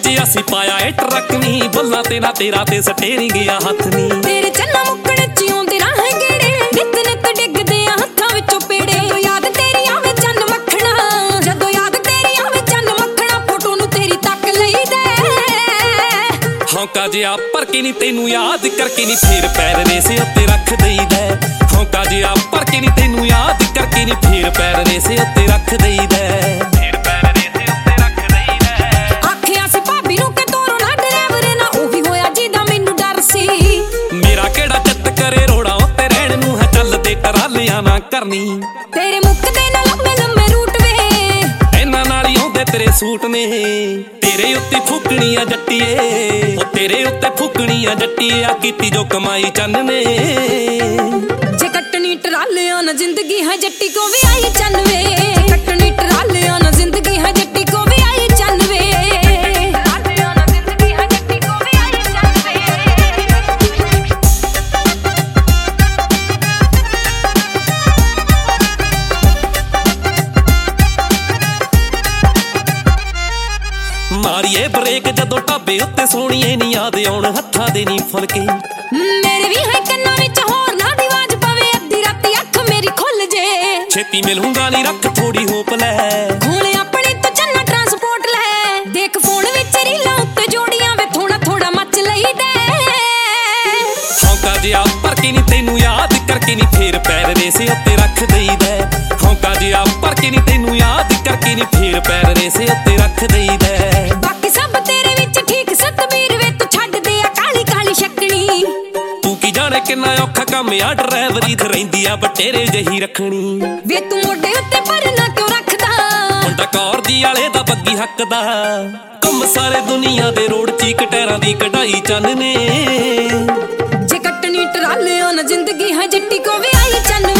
ਅਸੀਂ ਪਾਇਆ ਏ ਟਰੱਕ ਨੀ ਬੱਲਾ ਤੇਰਾ ਤੇ ਸਟੇਰਿੰਗ ਆ ਹੱਥ ਨੀ ਤੇਰੇ ਚੰਨਾ ਮੁੱਕਣ ਚਿਉਂਦੇ ਰਾਹ ਗੇੜੇ ਨਿੱਤ ਨਿੱਤ ਡਿੱਗਦੇ ਆ ਹੱਥਾਂ ਵਿੱਚੋਂ ਪੇੜੇ ਜਦੋਂ ਯਾਦ ਤੇਰੀ ਆਵੇ ਚੰਨ ਮੱਖਣਾ ਜਦੋਂ ਯਾਦ ਤੇਰੀ ਆਵੇ ਚੰਨ ਮੱਖਣਾ ਫੋਟੋ ਨੂੰ ਤੇਰੀ ਤੱਕ ਲਈਦਾ ਹੌਂਕਾ ਜਿਹਾ ਭਰ ਕੇ ਨੀ ਤੈਨੂੰ ਯਾਦ ਕਰਕੇ ਨੀ ਫੇਰ ਪੈਰ ਰੇਸੇ ਉੱਤੇ ਰੱਖ ਦਈਦਾ ਹੌਂਕਾ ਜਿਹਾ ਭਰ ਕੇ ਨੀ ਤੈਨੂੰ ਯਾਦ ਕਰਕੇ ਨੀ ਫੇਰ ਪੈਰ ਰੇਸੇ ਉੱਤੇ ਰੱਖ ਦਈਦਾ ਨਾ ਕਰਨੀ ਤੇਰੇ ਮੁੱਕਦੇ ਨਾ ਲੰਮੇ ਲੰਮੇ ਰੂਟ ਵੇ ਇਹਨਾਂ ਨਾਲ ਹੀ ਆਉਂਦੇ ਤੇਰੇ ਸੂਟ ਨੇ ਤੇਰੇ ਉੱਤੇ ਫੁਕਣੀਆਂ ਜੱਟੀਏ ਉਹ ਤੇਰੇ ਉੱਤੇ ਫੁਕਣੀਆਂ ਜੱਟੀਏ ਆ ਕੀਤੀ ਜੋ ਕਮਾਈ ਚੰਨ ਨੇ ਜੇ ਕੱਟਣੀ ਟਰਾਲਿਆਂ ਨਾ ਜ਼ਿੰਦਗੀ ਹੈ ਜੱਟੀ ਕੋ ਵੀ ਆਈ ਚੰਨ ਵੇ ਕੱਟਣੀ ਟਰਾਲਿਆਂ ਨਾ ਜ਼ਿੰਦਗੀ ਹੈ ਜੱਟੀ ਕੋ ਵੀ ਆਈ ਚੰਨ ਵੇ ਮਾਰੀਏ ਬ੍ਰੇਕ ਜਦੋਂ ਢਾਬੇ ਉੱਤੇ ਸੋਹਣੀਏ ਨੀ ਯਾਦ ਆਉਣ ਹੱਥਾਂ ਦੇ ਨੀ ਫੁਲਕੇ ਮੇਰੇ ਵੀ ਹੈ ਕੰਨਾਂ ਵਿੱਚ ਹੋਰ ਨਾ ਦੀ ਆਵਾਜ਼ ਪਵੇ ਅੱਧੀ ਰਾਤੀ ਅੱਖ ਮੇਰੀ ਖੁੱਲ ਜੇ ਛੇਤੀ ਮਿਲੂੰਗਾ ਨੀ ਰੱਖ ਥੋੜੀ ਹੋਪ ਲੈ ਹੁਣ ਆਪਣੇ ਤੋਂ ਚੰਨਾ ਟਰਾਂਸਪੋਰਟ ਲੈ ਦੇਖ ਫੋਨ ਵਿੱਚ ਰੀਲਾਂ ਉੱਤੇ ਜੋੜੀਆਂ ਵੇ ਥੋੜਾ ਥੋੜਾ ਮੱਚ ਲਈਦਾ ਹੌਂਕਾ ਜਿਹਾ ਭਰ ਕੇ ਨੀ ਤੈਨੂੰ ਯਾਦ ਕਰਕੇ ਨੀ ਫੇਰ ਪੈਰ ਰੇਸੇ ਉੱਤੇ ਰੱਖ ਦਈਦਾ ਹੌਂਕਾ ਜਿਹਾ ਭਰ ਕੇ ਨੀ ਤੈਨੂੰ ਯਾਦ ਕਰਕੇ ਨੀ ਫੇਰ ਪੈਰ ਰੇਸੇ ਉੱਤੇ ਰੱਖ ਦਈਦਾ ਬਾਕੀ ਸਭ ਤੇਰੇ ਵਿੱਚ ਠੀਕ ਸਤਬੀਰ ਵੇ ਤੂੰ ਛੱਡ ਦੇ ਆ ਕਾਲੀ ਕਾਲੀ ਸ਼ੱਕਣੀ ਤੂੰ ਕੀ ਜਾਣੇ ਕਿੰਨਾ ਔਖਾ ਕੰਮ ਆ ਡਰਾਈਵਰੀ ਤੇ ਰਹਿੰਦੀ ਆ ਬਟੇਰੇ ਜਹੀ ਰੱਖਣੀ ਵੇ ਤੂੰ ਮੋਢੇ ਉੱਤੇ ਭਰਨਾ ਕਿਉਂ ਰੱਖਦਾ ਮੁੰਡਾ ਕੌਰ ਦੀ ਵਾਲੇ ਦਾ ਬੱਗੀ ਹੱਕਦਾ ਕੰਮ ਸਾਰੇ ਦੁਨੀਆ ਦੇ ਰੋਡ ਚੀਕ ਟੈਰਾਂ ਦੀ ਕਢਾਈ ਚੰਨ ਨੇ ਜੇ ਕੱਟਣੀ ਟਰਾਲਿਆਂ ਨਾ ਜ਼ਿੰਦਗੀ ਹੈ ਜੱਟੀ ਕੋ ਵੀ ਆਈ ਚੰਨ